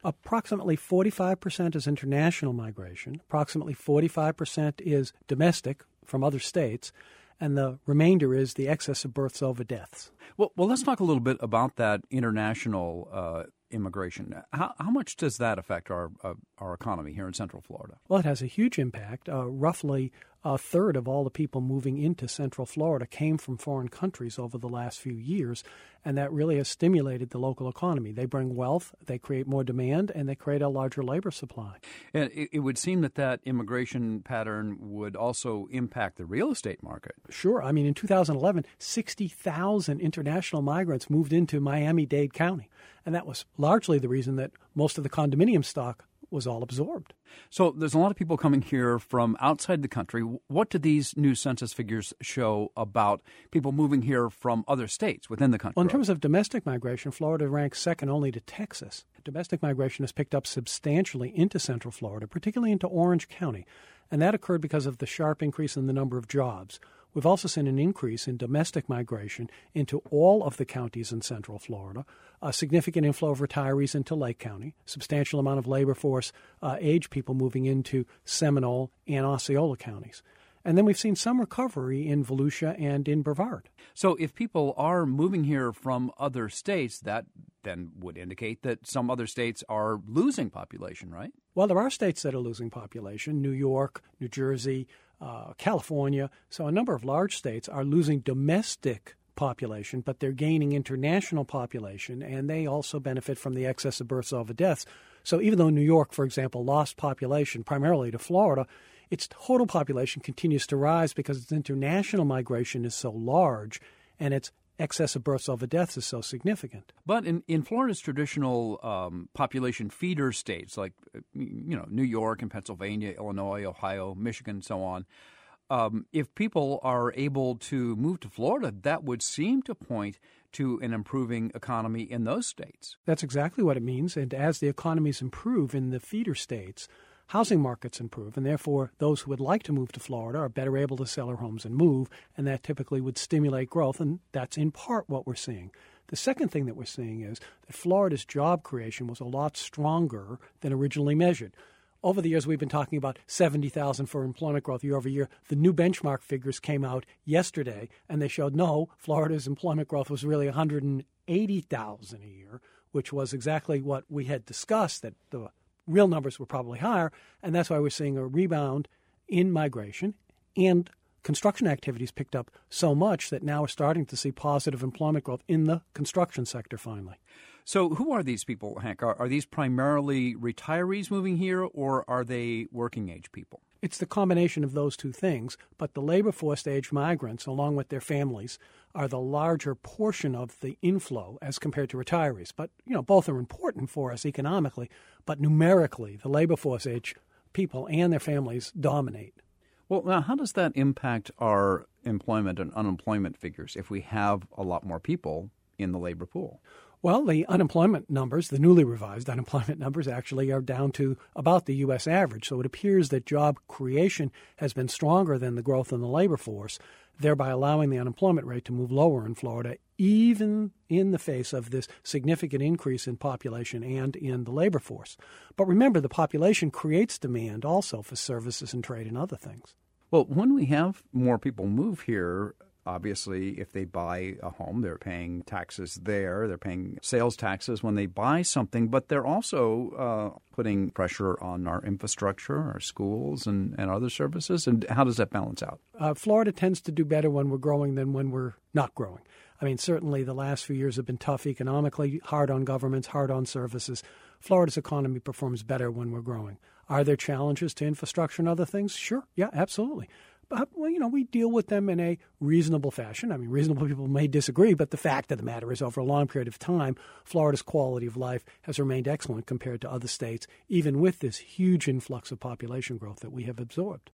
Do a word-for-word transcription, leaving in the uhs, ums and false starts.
Approximately forty-five percent is international migration. Approximately forty-five percent is domestic from other states. And the remainder is the excess of births over deaths. Well, well, let's talk a little bit about that international uh, immigration. How, how much does that affect our uh, our economy here in Central Florida? Well, it has a huge impact. Uh, roughly a third of all the people moving into Central Florida came from foreign countries over the last few years, and that really has stimulated the local economy. They bring wealth, they create more demand, and they create a larger labor supply. And it, it would seem that that immigration pattern would also impact the real estate market. Sure. I mean, in two thousand eleven, sixty thousand international migrants moved into Miami-Dade County, and that was largely the reason that most of the condominium stock was all absorbed. So there's a lot of people coming here from outside the country. What do these new census figures show about people moving here from other states within the country? Well, in terms of domestic migration, Florida ranks second only to Texas. Domestic migration has picked up substantially into Central Florida, particularly into Orange County, and that occurred because of the sharp increase in the number of jobs. We've also seen an increase in domestic migration into all of the counties in Central Florida, a significant inflow of retirees into Lake County, substantial amount of labor force uh, age people moving into Seminole and Osceola counties. And then we've seen some recovery in Volusia and in Brevard. So if people are moving here from other states, that then would indicate that some other states are losing population, right? Well, there are states that are losing population, New York, New Jersey, uh, California. So a number of large states are losing domestic population, but they're gaining international population, and they also benefit from the excess of births over deaths. So even though New York, for example, lost population primarily to Florida, its total population continues to rise because its international migration is so large and its excess of births over deaths is so significant. But in, in Florida's traditional um, population feeder states like, you know, New York and Pennsylvania, Illinois, Ohio, Michigan, so on, um, if people are able to move to Florida, that would seem to point to an improving economy in those states. That's exactly what it means. And as the economies improve in the feeder states, housing markets improve, and therefore those who would like to move to Florida are better able to sell their homes and move, and that typically would stimulate growth, and that's in part what we're seeing. The second thing that we're seeing is that Florida's job creation was a lot stronger than originally measured. Over the years, we've been talking about seventy thousand for employment growth year over year. The new benchmark figures came out yesterday, and they showed no, Florida's employment growth was really one hundred eighty thousand a year, which was exactly what we had discussed, that the real numbers were probably higher, and that's why we're seeing a rebound in migration, and construction activities picked up so much that now we're starting to see positive employment growth in the construction sector finally. So who are these people, Hank? Are, are these primarily retirees moving here, or are they working-age people? It's the combination of those two things, but the labor force-age migrants, along with their families, are the larger portion of the inflow as compared to retirees. But, you know, both are important for us economically, but numerically, the labor force-age people and their families dominate. Well, now, how does that impact our employment and unemployment figures if we have a lot more people in the labor pool? Well, the unemployment numbers, the newly revised unemployment numbers, actually are down to about the U S average. So it appears that job creation has been stronger than the growth in the labor force, thereby allowing the unemployment rate to move lower in Florida, even in the face of this significant increase in population and in the labor force. But remember, the population creates demand also for services and trade and other things. Well, when we have more people move here, obviously, if they buy a home, they're paying taxes there. They're paying sales taxes when they buy something, but they're also uh, putting pressure on our infrastructure, our schools, and, and other services. And how does that balance out? Uh, Florida tends to do better when we're growing than when we're not growing. I mean, certainly the last few years have been tough economically, hard on governments, hard on services. Florida's economy performs better when we're growing. Are there challenges to infrastructure and other things? Sure. Yeah, absolutely. But, well, you know, we deal with them in a reasonable fashion. I mean, reasonable people may disagree, but the fact of the matter is over a long period of time, Florida's quality of life has remained excellent compared to other states, even with this huge influx of population growth that we have absorbed.